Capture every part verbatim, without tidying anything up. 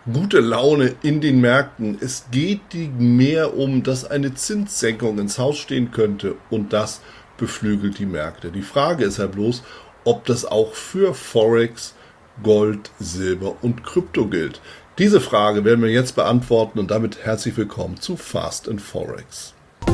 Gute Laune in den Märkten. Es geht mehr um, dass eine Zinssenkung ins Haus stehen könnte und das beflügelt die Märkte. Die Frage ist halt bloß, ob das auch für Forex, Gold, Silber und Krypto gilt. Diese Frage werden wir jetzt beantworten und damit herzlich willkommen zu Fast and Forex.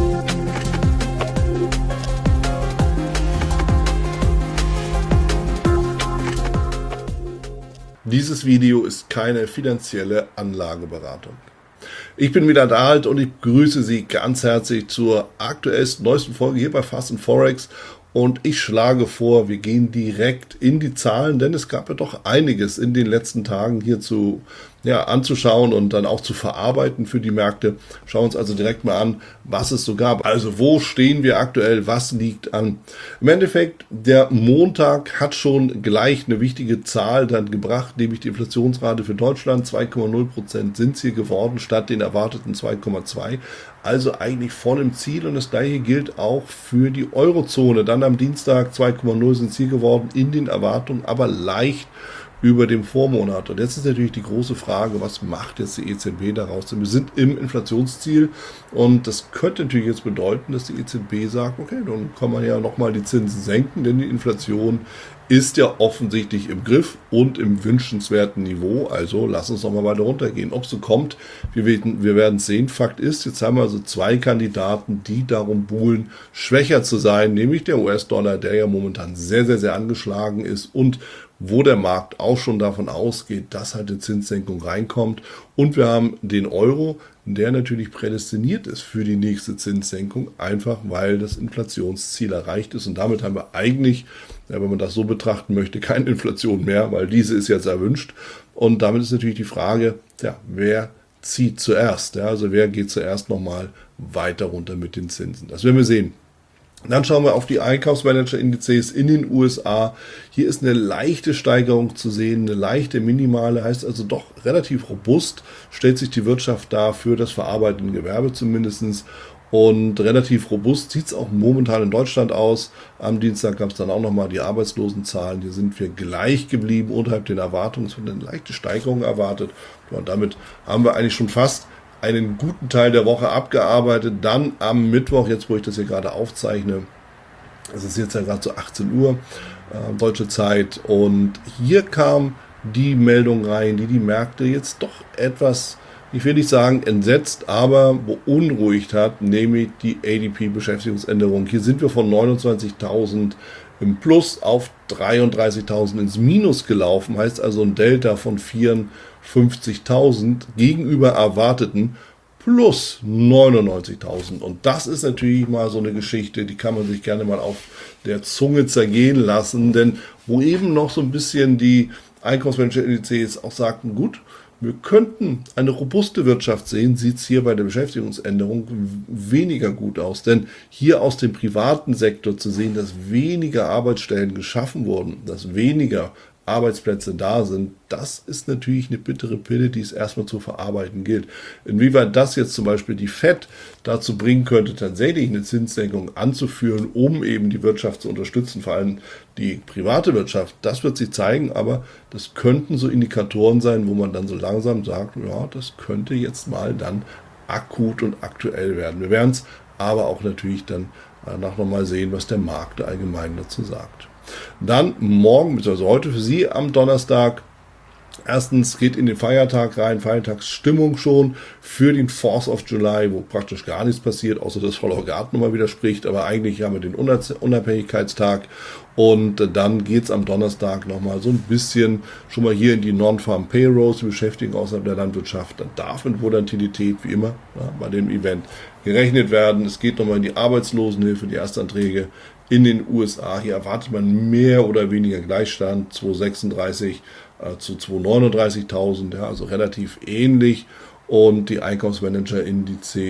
Dieses Video ist keine finanzielle Anlageberatung. Ich bin wieder da halt und ich begrüße Sie ganz herzlich zur aktuellsten, neuesten Folge hier bei Fast and Forex. Und ich schlage vor, wir gehen direkt in die Zahlen, denn es gab ja doch einiges in den letzten Tagen hier zu, ja, anzuschauen und dann auch zu verarbeiten für die Märkte. Schauen wir uns also direkt mal an, was es so gab. Also wo stehen wir aktuell, was liegt an? Im Endeffekt, der Montag hat schon gleich eine wichtige Zahl dann gebracht, nämlich die Inflationsrate für Deutschland. zwei Komma null Prozent sind es hier geworden, statt den erwarteten zwei Komma zwei. Also eigentlich voll im Ziel und das gleiche gilt auch für die Eurozone. Dann am Dienstag zwei Komma null sind es hier geworden, in den Erwartungen, aber leicht über dem Vormonat. Und jetzt ist natürlich die große Frage, was macht jetzt die E Z B daraus? Denn wir sind im Inflationsziel und das könnte natürlich jetzt bedeuten, dass die E Z B sagt, okay, dann kann man ja nochmal die Zinsen senken, denn die Inflation ist ja offensichtlich im Griff und im wünschenswerten Niveau. Also lass uns noch mal weiter runtergehen. Ob es so kommt, wir werden, wir werden es sehen. Fakt ist, jetzt haben wir also zwei Kandidaten, die darum buhlen, schwächer zu sein, nämlich der U S-Dollar, der ja momentan sehr, sehr, sehr angeschlagen ist und wo der Markt auch schon davon ausgeht, dass halt eine Zinssenkung reinkommt. Und wir haben den Euro, der natürlich prädestiniert ist für die nächste Zinssenkung, einfach weil das Inflationsziel erreicht ist. Und damit haben wir eigentlich, ja, wenn man das so betrachten möchte, keine Inflation mehr, weil diese ist jetzt erwünscht. Und damit ist natürlich die Frage, ja, wer zieht zuerst? Ja, also wer geht zuerst nochmal weiter runter mit den Zinsen? Das werden wir sehen. Dann schauen wir auf die Einkaufsmanager-Indizes in den U S A. Hier ist eine leichte Steigerung zu sehen, eine leichte minimale, heißt also doch relativ robust, stellt sich die Wirtschaft dar für das verarbeitende Gewerbe zumindest. Und relativ robust sieht es auch momentan in Deutschland aus. Am Dienstag gab es dann auch nochmal die Arbeitslosenzahlen. Hier sind wir gleich geblieben, unterhalb den Erwartungen. Es wird eine leichte Steigerung erwartet. Und damit haben wir eigentlich schon fast einen guten Teil der Woche abgearbeitet. Dann am Mittwoch, jetzt wo ich das hier gerade aufzeichne, es ist jetzt ja gerade so achtzehn Uhr äh, deutsche Zeit, und hier kam die Meldung rein, die die Märkte jetzt doch etwas, ich will nicht sagen entsetzt, aber beunruhigt hat, nämlich die A D P-Beschäftigungsänderung. Hier sind wir von neunundzwanzigtausend im Plus auf dreiunddreißigtausend ins Minus gelaufen, heißt also ein Delta von vierundfünfzigtausend gegenüber erwarteten plus neunundneunzigtausend. Und das ist natürlich mal so eine Geschichte, die kann man sich gerne mal auf der Zunge zergehen lassen, denn wo eben noch so ein bisschen die Einkaufsmanager-Indizes auch sagten, gut, wir könnten eine robuste Wirtschaft sehen, sieht es hier bei der Beschäftigungsänderung weniger gut aus. Denn hier aus dem privaten Sektor zu sehen, dass weniger Arbeitsstellen geschaffen wurden, dass weniger Arbeitsplätze da sind, das ist natürlich eine bittere Pille, die es erstmal zu verarbeiten gilt. Inwieweit das jetzt zum Beispiel die Fed dazu bringen könnte, tatsächlich eine Zinssenkung anzuführen, um eben die Wirtschaft zu unterstützen, vor allem die private Wirtschaft, das wird sich zeigen, aber das könnten so Indikatoren sein, wo man dann so langsam sagt, ja, das könnte jetzt mal dann akut und aktuell werden. Wir werden es aber auch natürlich dann danach nochmal sehen, was der Markt allgemein dazu sagt. Dann morgen, beziehungsweise heute für Sie am Donnerstag, erstens geht in den Feiertag rein, Feiertagsstimmung schon für den Fourth of July, wo praktisch gar nichts passiert, außer dass Frau Lagarde nochmal widerspricht, aber eigentlich haben wir den Unabhängigkeitstag und dann geht es am Donnerstag nochmal so ein bisschen schon mal hier in die Non-Farm Payrolls, die Beschäftigung außerhalb der Landwirtschaft. Dann darf mit Volatilität, wie immer, ja, bei dem Event gerechnet werden. Es geht nochmal in die Arbeitslosenhilfe, die Erstanträge in den U S A. Hier erwartet man mehr oder weniger Gleichstand, zweihundertsechsunddreißig äh, zu zweihundertneununddreißigtausend, ja, also relativ ähnlich. Und die Einkaufsmanager-Indizes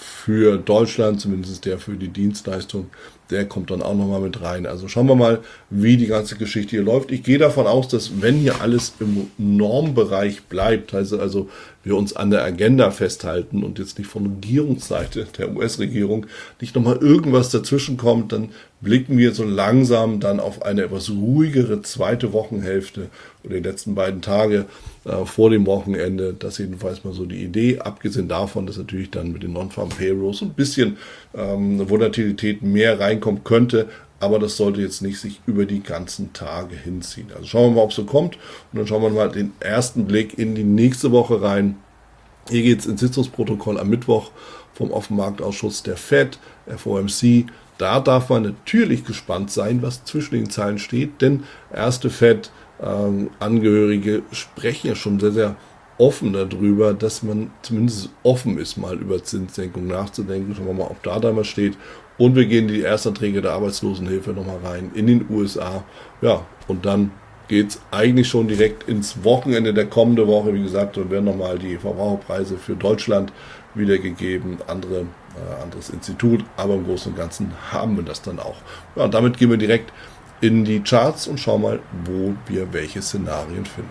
für Deutschland, zumindest der für die Dienstleistung, der kommt dann auch nochmal mit rein. Also schauen wir mal, wie die ganze Geschichte hier läuft. Ich gehe davon aus, dass wenn hier alles im Normbereich bleibt, also, also wir uns an der Agenda festhalten und jetzt nicht von Regierungsseite der U S-Regierung nicht nochmal irgendwas dazwischen kommt, dann blicken wir so langsam dann auf eine etwas ruhigere zweite Wochenhälfte oder die letzten beiden Tage äh, vor dem Wochenende. Das jedenfalls mal so die Idee, abgesehen davon, dass natürlich dann mit den Non-Farm Payrolls ein bisschen ähm, Volatilität mehr reinkommen könnte, aber das sollte jetzt nicht sich über die ganzen Tage hinziehen. Also schauen wir mal, ob es so kommt und dann schauen wir mal den ersten Blick in die nächste Woche rein. Hier geht es ins Sitzungsprotokoll am Mittwoch vom Offenmarktausschuss der Fed, F O M C. Da darf man natürlich gespannt sein, was zwischen den Zeilen steht, denn erste Fed-Angehörige ähm, sprechen ja schon sehr, sehr offen darüber, dass man zumindest offen ist, mal über Zinssenkung nachzudenken. Schauen wir mal, ob da da was steht. Und wir gehen in die Erstanträge der Arbeitslosenhilfe nochmal rein in den U S A. Ja, und dann geht es eigentlich schon direkt ins Wochenende der kommenden Woche. Wie gesagt, dann werden nochmal die Verbraucherpreise für Deutschland wiedergegeben, andere, äh, anderes Institut, aber im Großen und Ganzen haben wir das dann auch. Ja, und damit gehen wir direkt in die Charts und schauen mal, wo wir welche Szenarien finden.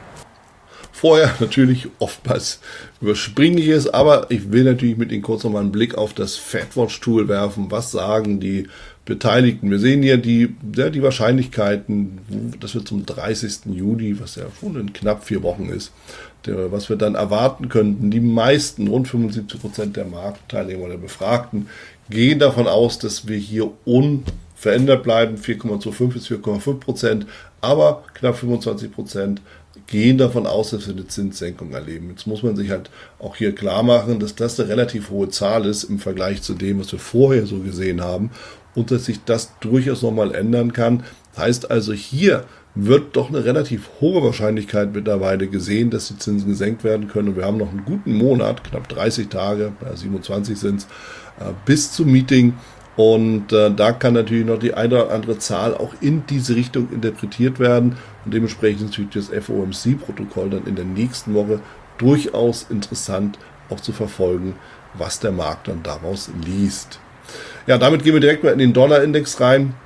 Vorher natürlich oftmals überspringe ich es, aber ich will natürlich mit Ihnen kurz nochmal einen Blick auf das FedWatch-Tool werfen. Was sagen die Beteiligten? Wir sehen hier die, ja, die Wahrscheinlichkeiten, dass wir zum dreißigsten Juli, was ja schon in knapp vier Wochen ist, der, was wir dann erwarten könnten. Die meisten, rund fünfundsiebzig Prozent der Marktteilnehmer oder Befragten, gehen davon aus, dass wir hier unverändert bleiben, vier Komma fünfundzwanzig bis vier Komma fünf Prozent, aber knapp fünfundzwanzig Prozent gehen davon aus, dass wir eine Zinssenkung erleben. Jetzt muss man sich halt auch hier klar machen, dass das eine relativ hohe Zahl ist im Vergleich zu dem, was wir vorher so gesehen haben und dass sich das durchaus nochmal ändern kann. Heißt also, hier wird doch eine relativ hohe Wahrscheinlichkeit mittlerweile gesehen, dass die Zinsen gesenkt werden können. Und wir haben noch einen guten Monat, knapp dreißig Tage, siebenundzwanzig sind es, bis zum Meeting. Und äh, da kann natürlich noch die eine oder andere Zahl auch in diese Richtung interpretiert werden. Und dementsprechend ist natürlich das F O M C-Protokoll dann in der nächsten Woche durchaus interessant auch zu verfolgen, was der Markt dann daraus liest. Ja, damit gehen wir direkt mal in den Dollarindex rein.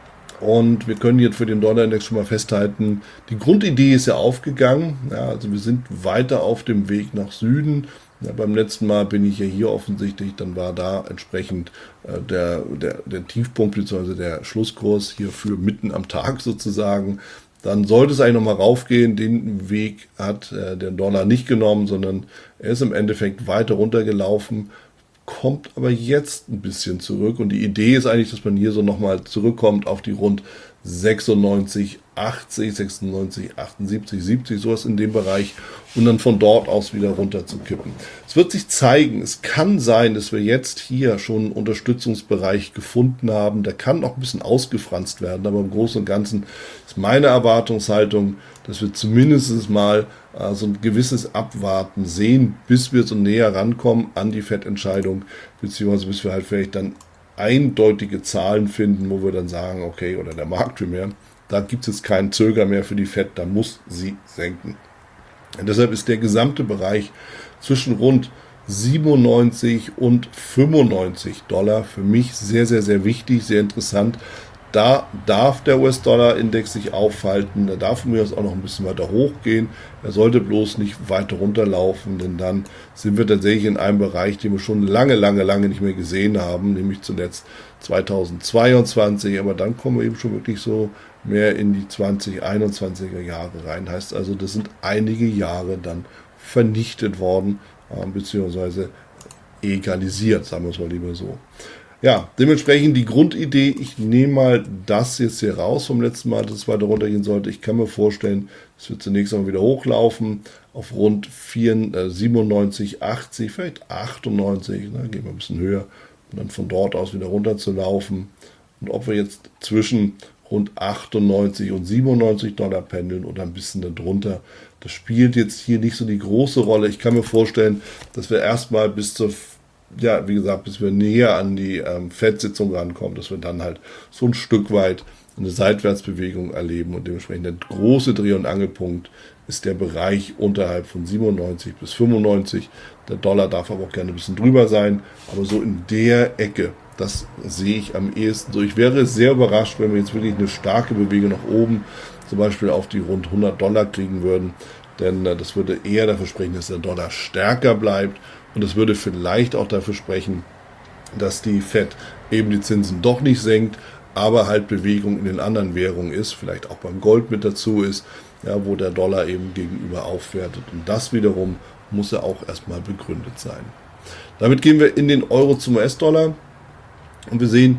Und wir können jetzt für den Dollarindex schon mal festhalten, die Grundidee ist ja aufgegangen. Ja, also wir sind weiter auf dem Weg nach Süden. Ja, beim letzten Mal bin ich ja hier offensichtlich, dann war da entsprechend äh, der, der, der Tiefpunkt bzw. der Schlusskurs hier für mitten am Tag sozusagen. Dann sollte es eigentlich nochmal raufgehen. Den Weg hat äh, der Dollar nicht genommen, sondern er ist im Endeffekt weiter runtergelaufen, kommt aber jetzt ein bisschen zurück. Und die Idee ist eigentlich, dass man hier so nochmal zurückkommt auf die rund sechsundneunzig, achtzig, sechsundneunzig, achtundsiebzig, siebzig, sowas in dem Bereich und dann von dort aus wieder runter zu kippen. Es wird sich zeigen, es kann sein, dass wir jetzt hier schon einen Unterstützungsbereich gefunden haben, der kann noch ein bisschen ausgefranst werden, aber im Großen und Ganzen ist meine Erwartungshaltung, dass wir zumindest mal äh, so ein gewisses Abwarten sehen, bis wir so näher rankommen an die Fed-Entscheidung, beziehungsweise bis wir halt vielleicht dann eindeutige Zahlen finden, wo wir dann sagen, okay, oder der Markt vielmehr, da gibt es jetzt keinen Zöger mehr für die Fed, da muss sie senken. Und deshalb ist der gesamte Bereich zwischen rund siebenundneunzig und fünfundneunzig Dollar für mich sehr, sehr, sehr wichtig, sehr interessant. Da darf der U S-Dollar-Index sich aufhalten, da darf mir das auch noch ein bisschen weiter hochgehen. Er sollte bloß nicht weiter runterlaufen, denn dann sind wir tatsächlich in einem Bereich, den wir schon lange, lange, lange nicht mehr gesehen haben, nämlich zuletzt zweitausendzweiundzwanzig, aber dann kommen wir eben schon wirklich so mehr in die zwanzig einundzwanziger Jahre rein. Heißt also, das sind einige Jahre dann vernichtet worden, äh, beziehungsweise egalisiert, sagen wir es mal lieber so. Ja, dementsprechend die Grundidee, ich nehme mal das jetzt hier raus vom letzten Mal, dass es weiter runtergehen sollte. Ich kann mir vorstellen, es wird zunächst einmal wieder hochlaufen auf rund siebenundneunzig, achtzig, vielleicht achtundneunzig, ne, gehen wir ein bisschen höher und dann von dort aus wieder runter zu laufen. Und ob wir jetzt zwischen rund achtundneunzig und siebenundneunzig Dollar pendeln oder ein bisschen darunter, das spielt jetzt hier nicht so die große Rolle. Ich kann mir vorstellen, dass wir erstmal bis zur ja, wie gesagt, bis wir näher an die ähm, Fed-Sitzung rankommen, dass wir dann halt so ein Stück weit eine Seitwärtsbewegung erleben und dementsprechend der große Dreh- und Angelpunkt ist der Bereich unterhalb von siebenundneunzig bis fünfundneunzig. Der Dollar darf aber auch gerne ein bisschen drüber sein, aber so in der Ecke, das sehe ich am ehesten so. Ich wäre sehr überrascht, wenn wir jetzt wirklich eine starke Bewegung nach oben, zum Beispiel auf die rund hundert Dollar kriegen würden, denn äh, das würde eher dafür sprechen, dass der Dollar stärker bleibt und das würde vielleicht auch dafür sprechen, dass die Fed eben die Zinsen doch nicht senkt, aber halt Bewegung in den anderen Währungen ist, vielleicht auch beim Gold mit dazu ist, ja, wo der Dollar eben gegenüber aufwertet. Und das wiederum muss ja auch erstmal begründet sein. Damit gehen wir in den Euro zum U S-Dollar und wir sehen,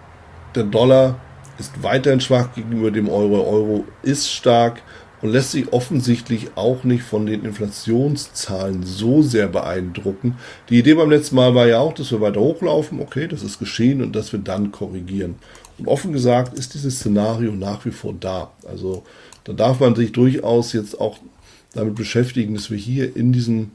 der Dollar ist weiterhin schwach gegenüber dem Euro. Euro ist stark und lässt sich offensichtlich auch nicht von den Inflationszahlen so sehr beeindrucken. Die Idee beim letzten Mal war ja auch, dass wir weiter hochlaufen. Okay, das ist geschehen und dass wir dann korrigieren. Und offen gesagt ist dieses Szenario nach wie vor da. Also da darf man sich durchaus jetzt auch damit beschäftigen, dass wir hier in diesem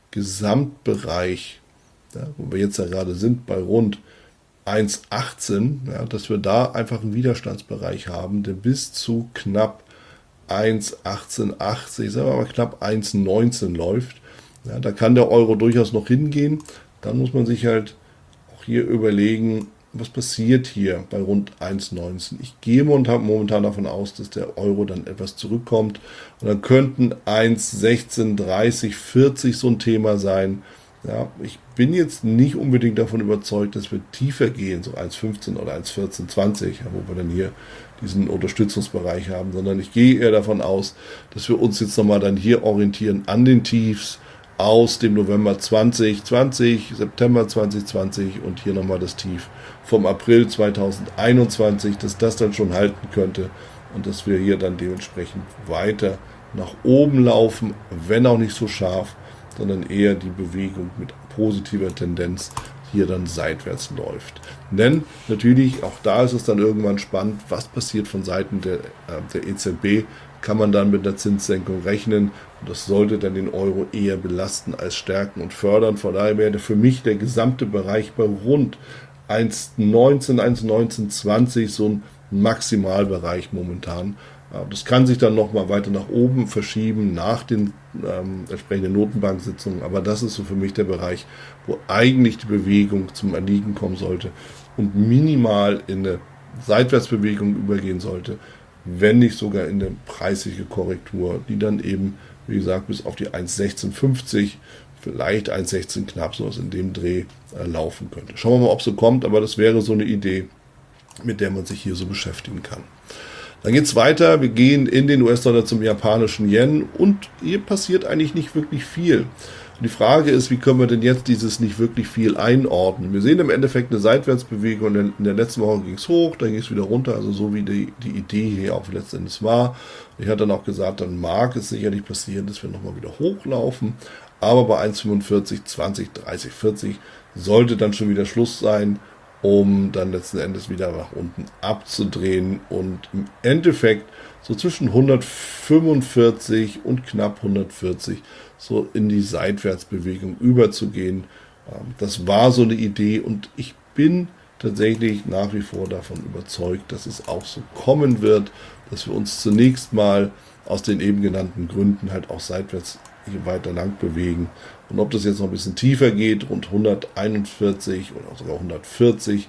Gesamtbereich, ja, wo wir jetzt ja gerade sind, bei rund eins Komma achtzehn, ja, dass wir da einfach einen Widerstandsbereich haben, der bis zu knapp eins Komma achtzehnundachtzig, sagen wir mal knapp eins Komma neunzehn läuft. Ja, da kann der Euro durchaus noch hingehen. Dann muss man sich halt auch hier überlegen, was passiert hier bei rund eins Komma neunzehn. Ich gehe momentan davon aus, dass der Euro dann etwas zurückkommt. Und dann könnten eins Komma sechzehn dreißig, vierzig so ein Thema sein. Ja, ich bin jetzt nicht unbedingt davon überzeugt, dass wir tiefer gehen, so eins Komma fünfzehn oder eins Komma vierzehn zwanzig, ja, wo wir dann hier diesen Unterstützungsbereich haben, sondern ich gehe eher davon aus, dass wir uns jetzt nochmal dann hier orientieren an den Tiefs aus dem November zwanzig zwanzig, September zwanzig zwanzig und hier nochmal das Tief vom April zweitausendeinundzwanzig, dass das dann schon halten könnte und dass wir hier dann dementsprechend weiter nach oben laufen, wenn auch nicht so scharf, sondern eher die Bewegung mit positiver Tendenz hier dann seitwärts läuft. Denn natürlich, auch da ist es dann irgendwann spannend, was passiert von Seiten der, äh, der E Z B, kann man dann mit der Zinssenkung rechnen und das sollte dann den Euro eher belasten als stärken und fördern. Von daher wäre für mich der gesamte Bereich bei rund eins Komma neunzehn, eins Komma neunzehn zwanzig so ein Maximalbereich momentan. Das kann sich dann nochmal weiter nach oben verschieben nach den ähm, entsprechenden Notenbanksitzungen, aber das ist so für mich der Bereich, wo eigentlich die Bewegung zum Erliegen kommen sollte und minimal in eine Seitwärtsbewegung übergehen sollte, wenn nicht sogar in eine preisliche Korrektur, die dann eben, wie gesagt, bis auf die eins Komma sechzehn fünfzig, vielleicht eins Komma sechzehn knapp sowas in dem Dreh äh, laufen könnte. Schauen wir mal, ob es so kommt, aber das wäre so eine Idee, mit der man sich hier so beschäftigen kann. Dann geht es weiter, wir gehen in den U S-Dollar zum japanischen Yen und hier passiert eigentlich nicht wirklich viel. Und die Frage ist, wie können wir denn jetzt dieses nicht wirklich viel einordnen? Wir sehen im Endeffekt eine Seitwärtsbewegung, in der letzten Woche ging es hoch, dann ging es wieder runter, also so wie die, die Idee hier auch letztendlich war. Ich hatte dann auch gesagt, dann mag es sicherlich passieren, dass wir nochmal wieder hochlaufen, aber bei eins Komma fünfundvierzig, zwanzig, dreißig, vierzig sollte dann schon wieder Schluss sein, um dann letzten Endes wieder nach unten abzudrehen und im Endeffekt so zwischen hundertfünfundvierzig und knapp hundertvierzig so in die Seitwärtsbewegung überzugehen. Das war so eine Idee und ich bin tatsächlich nach wie vor davon überzeugt, dass es auch so kommen wird, dass wir uns zunächst mal aus den eben genannten Gründen halt auch seitwärts hier weiter lang bewegen. Und ob das jetzt noch ein bisschen tiefer geht, rund hunderteinundvierzig oder sogar hundertvierzig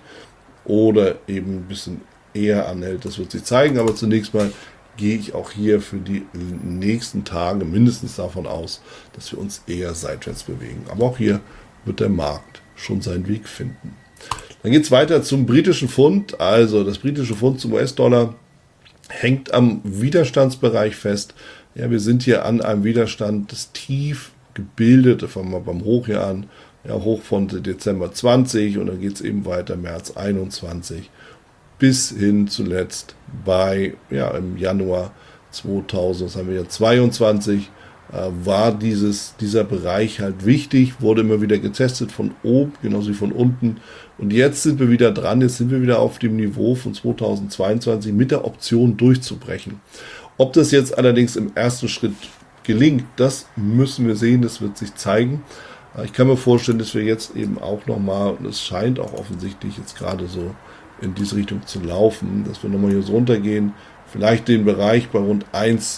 oder eben ein bisschen eher anhält, das wird sich zeigen. Aber zunächst mal gehe ich auch hier für die nächsten Tage mindestens davon aus, dass wir uns eher seitwärts bewegen. Aber auch hier wird der Markt schon seinen Weg finden. Dann geht es weiter zum britischen Pfund. Also das britische Pfund zum U S-Dollar hängt am Widerstandsbereich fest. Ja, wir sind hier an einem Widerstand, das tief gebildet, fangen wir beim Hoch hier an, ja, hoch von Dezember zwanzig und dann geht es eben weiter März einundzwanzig bis hin zuletzt bei, ja, im Januar zweitausend, das haben wir ja zweiundzwanzig, äh, war dieses, dieser Bereich halt wichtig, wurde immer wieder getestet von oben, genauso wie von unten und jetzt sind wir wieder dran, jetzt sind wir wieder auf dem Niveau von zweitausendzweiundzwanzig mit der Option durchzubrechen. Ob das jetzt allerdings im ersten Schritt gelingt, das müssen wir sehen, das wird sich zeigen. Ich kann mir vorstellen, dass wir jetzt eben auch nochmal, und es scheint auch offensichtlich jetzt gerade so in diese Richtung zu laufen, dass wir nochmal hier so runtergehen, vielleicht den Bereich bei rund eins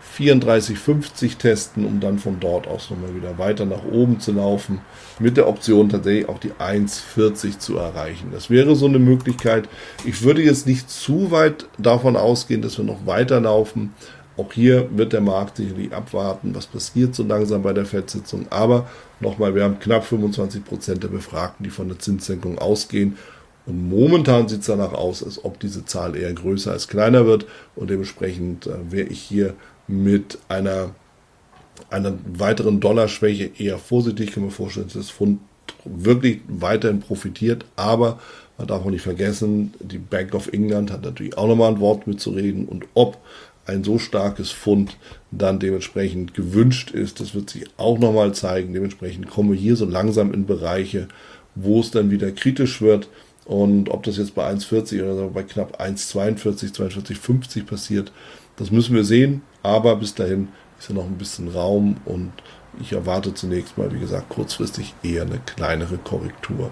vierunddreißig fünfzig testen, um dann von dort aus nochmal wieder weiter nach oben zu laufen, mit der Option tatsächlich auch die eins vierzig zu erreichen. Das wäre so eine Möglichkeit. Ich würde jetzt nicht zu weit davon ausgehen, dass wir noch weiterlaufen. Auch hier wird der Markt sicherlich abwarten, was passiert so langsam bei der Fed-Sitzung. Aber nochmal, wir haben knapp fünfundzwanzig Prozent der Befragten, die von der Zinssenkung ausgehen. Und momentan sieht es danach aus, als ob diese Zahl eher größer als kleiner wird. Und dementsprechend äh, wäre ich hier mit einer, einer weiteren Dollarschwäche eher vorsichtig. Ich kann mir vorstellen, dass das Pfund wirklich weiterhin profitiert. Aber man darf auch nicht vergessen, die Bank of England hat natürlich auch nochmal ein Wort mitzureden. Und ob ein so starkes Pfund dann dementsprechend gewünscht ist, das wird sich auch nochmal zeigen. Dementsprechend kommen wir hier so langsam in Bereiche, wo es dann wieder kritisch wird. Und ob das jetzt bei eins vierzig oder bei knapp eins zweiundvierzig, zweiundvierzig fünfzig passiert, das müssen wir sehen. Aber bis dahin ist ja noch ein bisschen Raum und ich erwarte zunächst mal, wie gesagt, kurzfristig eher eine kleinere Korrektur.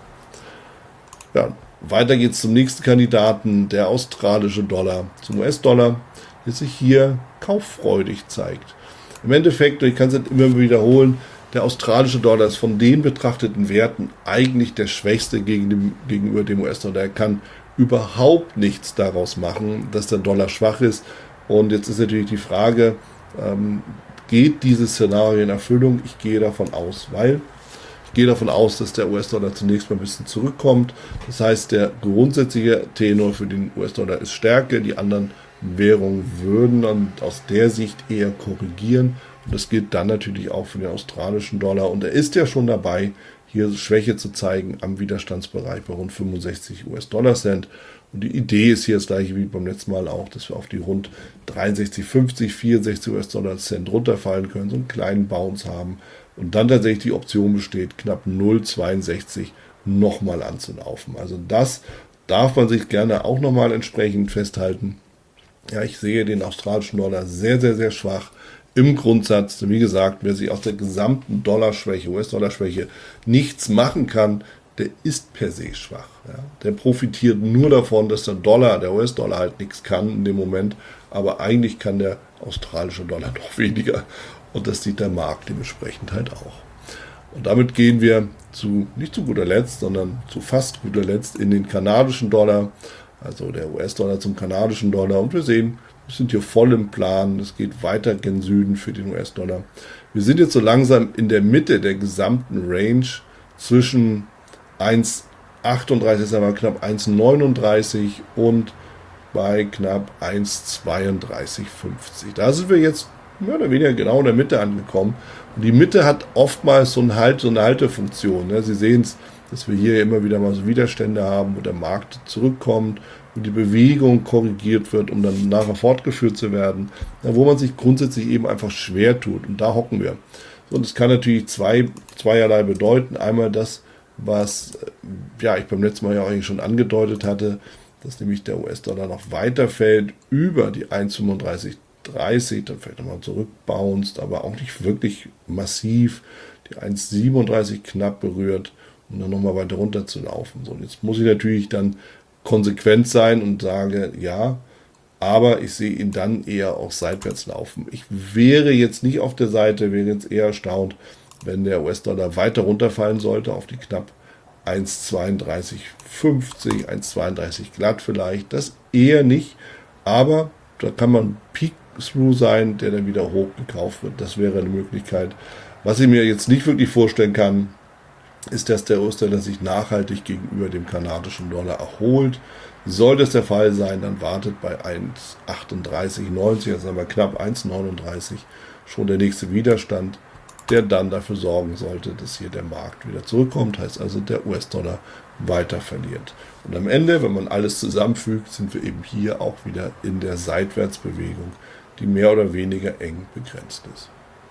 Ja, weiter geht's zum nächsten Kandidaten, der australische Dollar, zum U S-Dollar, der sich hier kauffreudig zeigt. Im Endeffekt, ich kann es immer wiederholen, der australische Dollar ist von den betrachteten Werten eigentlich der schwächste gegen dem, gegenüber dem U S-Dollar. Er kann überhaupt nichts daraus machen, dass der Dollar schwach ist. Und jetzt ist natürlich die Frage, ähm, geht dieses Szenario in Erfüllung? Ich gehe davon aus, weil ich gehe davon aus, dass der U S-Dollar zunächst mal ein bisschen zurückkommt. Das heißt, der grundsätzliche Tenor für den U S-Dollar ist Stärke. Die anderen Währungen würden dann aus der Sicht eher korrigieren. Und das gilt dann natürlich auch für den australischen Dollar. Und er ist ja schon dabei, hier Schwäche zu zeigen am Widerstandsbereich bei rund fünfundsechzig US-Dollar-Cent. Und die Idee ist hier das gleiche wie beim letzten Mal auch, dass wir auf die rund dreiundsechzig fünfzig, vierundsechzig US-Dollar-Cent runterfallen können, so einen kleinen Bounce haben. Und dann tatsächlich die Option besteht, knapp null Komma zweiundsechzig nochmal anzulaufen. Also das darf man sich gerne auch nochmal entsprechend festhalten. Ja, ich sehe den australischen Dollar sehr, sehr, sehr schwach. Im Grundsatz, wie gesagt, wer sich aus der gesamten Dollarschwäche, U S-Dollar-Schwäche nichts machen kann, der ist per se schwach. Ja. Der profitiert nur davon, dass der Dollar, der U S-Dollar halt nichts kann in dem Moment, aber eigentlich kann der australische Dollar noch weniger und das sieht der Markt dementsprechend halt auch. Und damit gehen wir zu, nicht zu guter Letzt, sondern zu fast guter Letzt in den kanadischen Dollar, also der U S-Dollar zum kanadischen Dollar und wir sehen, wir sind hier voll im Plan. Es geht weiter gen Süden für den U S-Dollar. Wir sind jetzt so langsam in der Mitte der gesamten Range zwischen eins Komma achtunddreißig, sagen wir knapp eins Komma neununddreißig und bei knapp eins Komma zweiunddreißig fünfzig. Da sind wir jetzt mehr oder weniger genau in der Mitte angekommen. Und die Mitte hat oftmals so, ein halt, so eine Haltefunktion. Ne? Sie sehen es, dass wir hier immer wieder mal so Widerstände haben, wo der Markt zurückkommt, wo die Bewegung korrigiert wird, um dann nachher fortgeführt zu werden, wo man sich grundsätzlich eben einfach schwer tut. Und da hocken wir. Und es kann natürlich zwei, zweierlei bedeuten. Einmal das, was ja, ich beim letzten Mal ja auch eigentlich schon angedeutet hatte, dass nämlich der U S-Dollar noch weiter fällt über die eins Komma fünfunddreißig dreißig, dann vielleicht nochmal zurückbounced, aber auch nicht wirklich massiv, die eins Komma siebenunddreißig knapp berührt, um dann nochmal weiter runter zu laufen. So, und jetzt muss ich natürlich dann konsequent sein und sage, ja, aber ich sehe ihn dann eher auch seitwärts laufen. Ich wäre jetzt nicht auf der Seite, wäre jetzt eher erstaunt, wenn der U S-Dollar weiter runterfallen sollte auf die knapp eins Komma zweiunddreißig fünfzig, eins Komma zweiunddreißig glatt vielleicht. Das eher nicht, aber da kann man Peek-Through sein, der dann wieder hochgekauft wird. Das wäre eine Möglichkeit. Was ich mir jetzt nicht wirklich vorstellen kann, ist, dass der U S-Dollar sich nachhaltig gegenüber dem kanadischen Dollar erholt. Sollte es der Fall sein, dann wartet bei eins Komma achtunddreißig neunzig, also aber knapp eins Komma neununddreißig, schon der nächste Widerstand, der dann dafür sorgen sollte, dass hier der Markt wieder zurückkommt, heißt also der U S-Dollar weiter verliert. Und am Ende, wenn man alles zusammenfügt, sind wir eben hier auch wieder in der Seitwärtsbewegung, die mehr oder weniger eng begrenzt ist.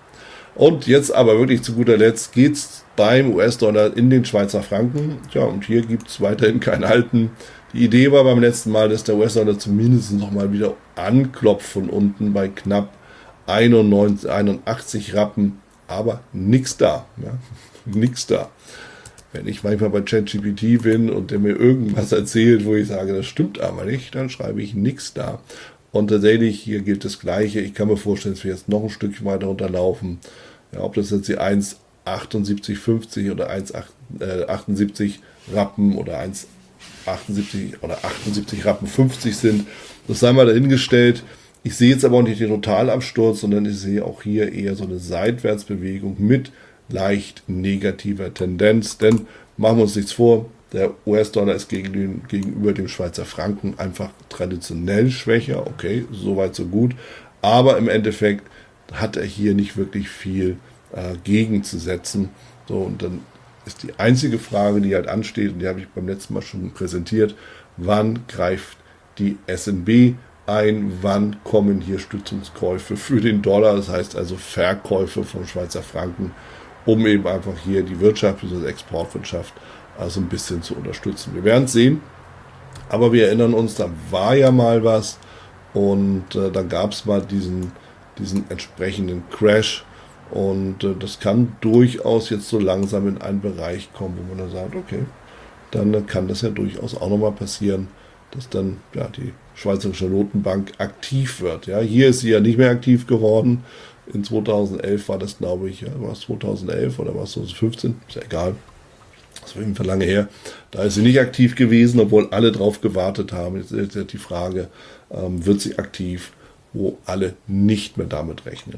Und jetzt aber wirklich zu guter Letzt geht es beim U S-Dollar in den Schweizer Franken. Tja, und hier gibt es weiterhin kein Halten. Die Idee war beim letzten Mal, dass der U S-Dollar zumindest nochmal wieder anklopft von unten bei knapp einundneunzig, einundachtzig Rappen, aber nichts da. Ja, nichts da. Wenn ich manchmal bei ChatGPT bin und der mir irgendwas erzählt, wo ich sage, das stimmt aber nicht, dann schreibe ich nichts da. Und tatsächlich, hier gilt das Gleiche. Ich kann mir vorstellen, dass wir jetzt noch ein Stückchen weiter runterlaufen. Ja, ob das jetzt die eins achtundsiebzig fünfzig oder eins achtundsiebzig Rappen oder eins achtundsiebzig oder achtundsiebzig Rappen fünfzig sind, das sei mal dahingestellt. Ich sehe jetzt aber auch nicht den Totalabsturz, sondern ich sehe auch hier eher so eine Seitwärtsbewegung mit leicht negativer Tendenz. Denn machen wir uns nichts vor, der U S-Dollar ist gegen den, gegenüber dem Schweizer Franken einfach traditionell schwächer. Okay, soweit so gut. Aber im Endeffekt hat er hier nicht wirklich viel äh, gegenzusetzen. So, und dann ist die einzige Frage, die halt ansteht, und die habe ich beim letzten Mal schon präsentiert: Wann greift die S N B ein? Wann kommen hier Stützungskäufe für den Dollar? Das heißt also Verkäufe von Schweizer Franken, um eben einfach hier die Wirtschaft, die Exportwirtschaft, also ein bisschen zu unterstützen. Wir werden es sehen, aber wir erinnern uns, da war ja mal was und äh, dann gab es mal diesen, diesen entsprechenden Crash. Und äh, das kann durchaus jetzt so langsam in einen Bereich kommen, wo man dann sagt, okay, dann äh, kann das ja durchaus auch nochmal passieren, dass dann ja die Schweizerische Notenbank aktiv wird. Ja, hier ist sie ja nicht mehr aktiv geworden. In zweitausendelf war das, glaube ich, ja, war es zweitausendelf oder war es zweitausendfünfzehn? Ist ja egal. Das war auf jeden Fall lange her. Da ist sie nicht aktiv gewesen, obwohl alle drauf gewartet haben. Jetzt ist jetzt die Frage, ähm, wird sie aktiv, wo alle nicht mehr damit rechnen.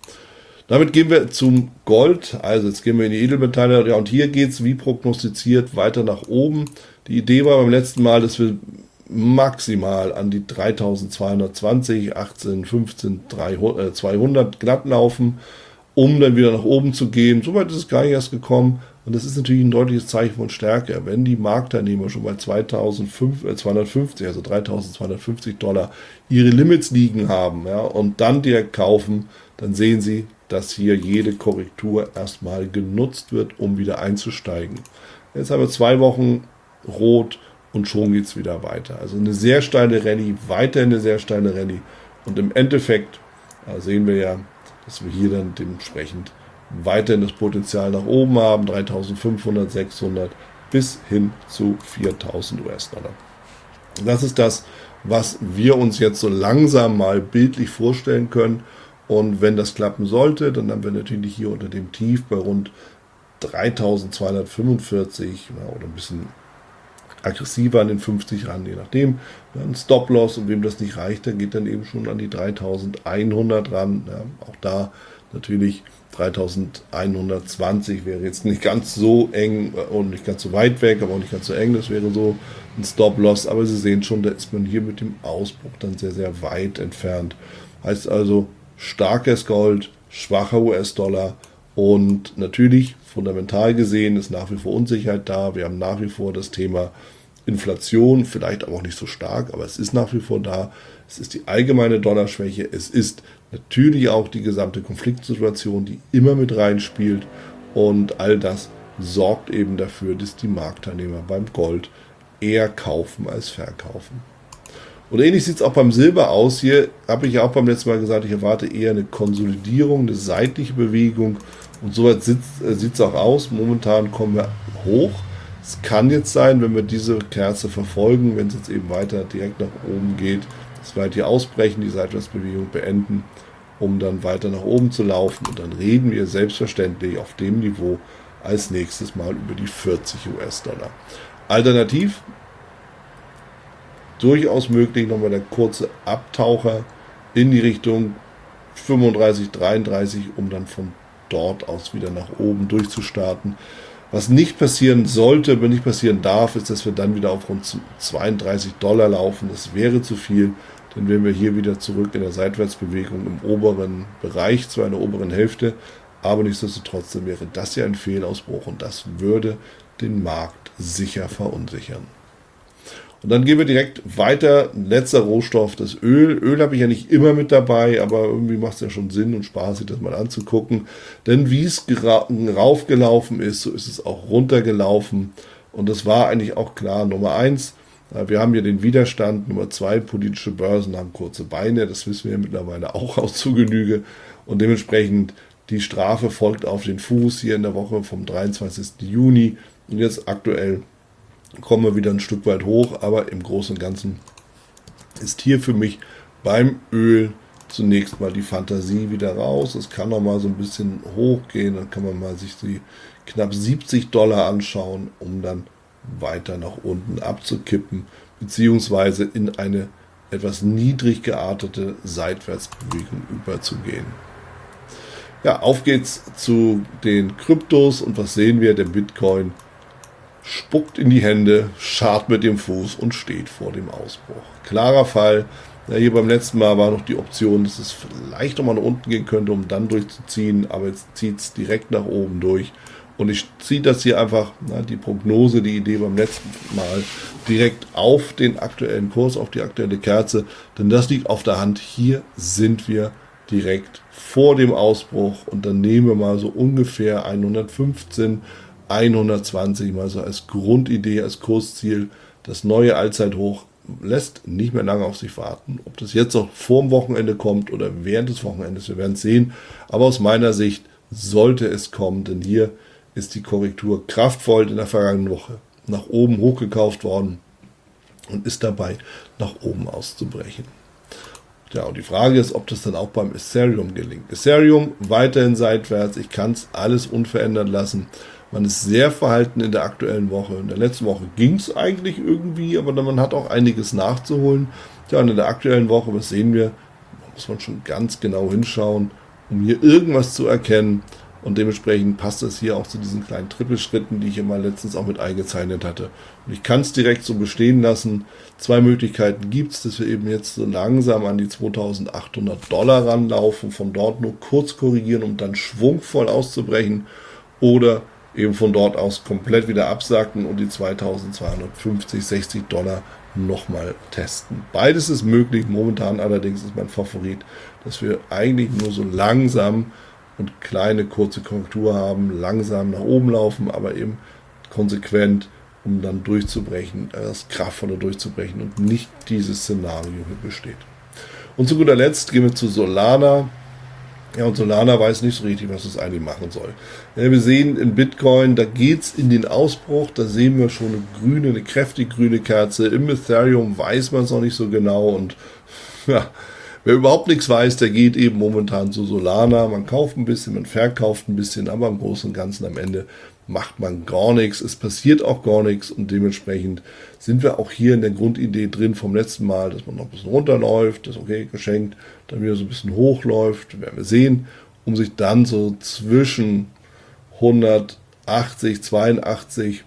Damit gehen wir zum Gold, also jetzt gehen wir in die Edelmetalle, ja, und hier geht es wie prognostiziert weiter nach oben. Die Idee war beim letzten Mal, dass wir maximal an die dreitausendzweihundertzwanzig, achtzehn, fünfzehn, zweihundert glatt laufen, um dann wieder nach oben zu gehen. Soweit ist es gar nicht erst gekommen, und das ist natürlich ein deutliches Zeichen von Stärke. Wenn die Marktteilnehmer schon bei zweitausendzweihundertfünfzig, also dreitausendzweihundertfünfzig Dollar ihre Limits liegen haben, ja, und dann direkt kaufen, dann sehen sie, dass hier jede Korrektur erstmal genutzt wird, um wieder einzusteigen. Jetzt haben wir zwei Wochen rot und schon geht es wieder weiter. Also eine sehr steile Rallye, weiterhin eine sehr steile Rallye. Und im Endeffekt äh, sehen wir ja, dass wir hier dann dementsprechend weiterhin das Potenzial nach oben haben, dreitausendfünfhundert, sechshundert bis hin zu viertausend U S-Dollar. Das ist das, was wir uns jetzt so langsam mal bildlich vorstellen können. Und wenn das klappen sollte, dann haben wir natürlich hier unter dem Tief bei rund dreitausendzweihundertfünfundvierzig ja, oder ein bisschen aggressiver an den fünfzig ran, je nachdem. Ein Stop-Loss, und wem das nicht reicht, der geht dann eben schon an die dreitausendeinhundert ran. Ja, auch da natürlich dreitausendeinhundertzwanzig wäre jetzt nicht ganz so eng und nicht ganz so weit weg, aber auch nicht ganz so eng. Das wäre so ein Stop-Loss. Aber Sie sehen schon, da ist man hier mit dem Ausbruch dann sehr, sehr weit entfernt. Heißt also, starkes Gold, schwacher U S-Dollar, und natürlich fundamental gesehen ist nach wie vor Unsicherheit da. Wir haben nach wie vor das Thema Inflation, vielleicht aber auch nicht so stark, aber es ist nach wie vor da. Es ist die allgemeine Dollarschwäche. Es ist natürlich auch die gesamte Konfliktsituation, die immer mit reinspielt, und all das sorgt eben dafür, dass die Marktteilnehmer beim Gold eher kaufen als verkaufen. Und ähnlich sieht es auch beim Silber aus. Hier habe ich ja auch beim letzten Mal gesagt, ich erwarte eher eine Konsolidierung, eine seitliche Bewegung. Und so weit sieht es auch aus. Momentan kommen wir hoch. Es kann jetzt sein, wenn wir diese Kerze verfolgen, wenn es jetzt eben weiter direkt nach oben geht, dass wir halt hier ausbrechen, die Seitwärtsbewegung beenden, um dann weiter nach oben zu laufen. Und dann reden wir selbstverständlich auf dem Niveau als nächstes Mal über die vierzig U S-Dollar. Alternativ durchaus möglich nochmal der kurze Abtaucher in die Richtung fünfunddreißig, dreiunddreißig, um dann von dort aus wieder nach oben durchzustarten. Was nicht passieren sollte, aber nicht passieren darf, ist, dass wir dann wieder auf rund zweiunddreißig Dollar laufen. Das wäre zu viel, dann wären wir hier wieder zurück in der Seitwärtsbewegung im oberen Bereich, zwar in der oberen Hälfte, aber nichtsdestotrotz wäre das ja ein Fehlausbruch, und das würde den Markt sicher verunsichern. Und dann gehen wir direkt weiter. Letzter Rohstoff, das Öl. Öl habe ich ja nicht immer mit dabei, aber irgendwie macht es ja schon Sinn und Spaß, sich das mal anzugucken. Denn wie es raufgelaufen ist, so ist es auch runtergelaufen. Und das war eigentlich auch klar. Nummer eins, wir haben hier den Widerstand. Nummer zwei, politische Börsen haben kurze Beine. Das wissen wir ja mittlerweile auch aus zu Genüge. Und dementsprechend die Strafe folgt auf den Fuß hier in der Woche vom dreiundzwanzigsten Juni. Und jetzt aktuell kommen wir wieder ein Stück weit hoch, aber im Großen und Ganzen ist hier für mich beim Öl zunächst mal die Fantasie wieder raus. Es kann noch mal so ein bisschen hochgehen, dann kann man mal sich die knapp siebzig Dollar anschauen, um dann weiter nach unten abzukippen, beziehungsweise in eine etwas niedrig geartete Seitwärtsbewegung überzugehen. Ja, auf geht's zu den Kryptos und was sehen wir? Der Bitcoin spuckt in die Hände, scharrt mit dem Fuß und steht vor dem Ausbruch. Klarer Fall. Ja, hier beim letzten Mal war noch die Option, dass es vielleicht nochmal nach unten gehen könnte, um dann durchzuziehen, aber jetzt zieht es direkt nach oben durch. Und ich ziehe das hier einfach, na, die Prognose, die Idee beim letzten Mal, direkt auf den aktuellen Kurs, auf die aktuelle Kerze, denn das liegt auf der Hand. Hier sind wir direkt vor dem Ausbruch und dann nehmen wir mal so ungefähr hundertfünfzehn, hundertzwanzig mal so als Grundidee, als Kursziel. Das neue Allzeithoch lässt nicht mehr lange auf sich warten. Ob das jetzt noch vor dem Wochenende kommt oder während des Wochenendes, wir werden es sehen. Aber aus meiner Sicht sollte es kommen, denn hier ist die Korrektur kraftvoll in der vergangenen Woche nach oben hochgekauft worden und ist dabei, nach oben auszubrechen. Ja, und die Frage ist, ob das dann auch beim Ethereum gelingt. Ethereum weiterhin seitwärts. Ich kann es alles unverändert lassen. Man ist sehr verhalten in der aktuellen Woche. In der letzten Woche ging es eigentlich irgendwie, aber man hat auch einiges nachzuholen. Ja, und in der aktuellen Woche, was sehen wir? Da muss man schon ganz genau hinschauen, um hier irgendwas zu erkennen. Und dementsprechend passt das hier auch zu diesen kleinen Trippelschritten, die ich immer letztens auch mit eingezeichnet hatte. Und ich kann es direkt so bestehen lassen. Zwei Möglichkeiten gibt es, dass wir eben jetzt so langsam an die zweitausendachthundert Dollar ranlaufen, von dort nur kurz korrigieren, um dann schwungvoll auszubrechen. Oder eben von dort aus komplett wieder absacken und die zweitausendzweihundertfünfzig, sechzig Dollar nochmal testen. Beides ist möglich. Momentan allerdings ist mein Favorit, dass wir eigentlich nur so langsam und kleine kurze Korrektur haben, langsam nach oben laufen, aber eben konsequent, um dann durchzubrechen, das kraftvolle durchzubrechen und nicht dieses Szenario hier besteht. Und zu guter Letzt gehen wir zu Solana. Ja, und Solana weiß nicht so richtig, was es eigentlich machen soll. Ja, wir sehen in Bitcoin, da geht's in den Ausbruch, da sehen wir schon eine grüne, eine kräftig grüne Kerze. Im Ethereum weiß man es noch nicht so genau und ja, wer überhaupt nichts weiß, der geht eben momentan zu Solana. Man kauft ein bisschen, man verkauft ein bisschen, aber im Großen und Ganzen am Ende macht man gar nichts. Es passiert auch gar nichts und dementsprechend sind wir auch hier in der Grundidee drin vom letzten Mal, dass man noch ein bisschen runterläuft, das ist okay, geschenkt, dann wieder so ein bisschen hochläuft, werden wir sehen, um sich dann so zwischen hundertachtzig, zweiundachtzig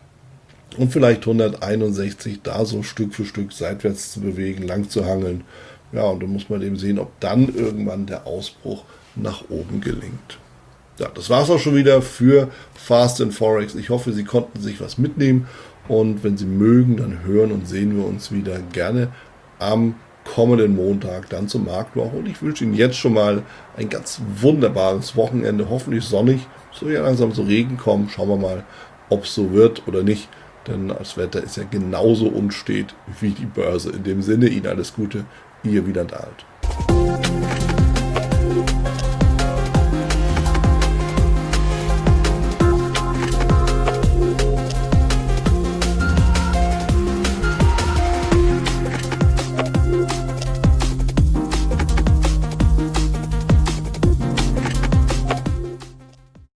und vielleicht hunderteinundsechzig da so Stück für Stück seitwärts zu bewegen, lang zu hangeln. Ja, und dann muss man eben sehen, ob dann irgendwann der Ausbruch nach oben gelingt. Ja, das war es auch schon wieder für Fast and Forex. Ich hoffe, Sie konnten sich was mitnehmen und wenn Sie mögen, dann hören und sehen wir uns wieder gerne am kommenden Montag, dann zur Marktwoche. Und ich wünsche Ihnen jetzt schon mal ein ganz wunderbares Wochenende, hoffentlich sonnig. Soll ja langsam so Regen kommen. Schauen wir mal, ob es so wird oder nicht. Denn das Wetter ist ja genauso unstet wie die Börse. In dem Sinne, Ihnen alles Gute. Ihr Wieland Alt.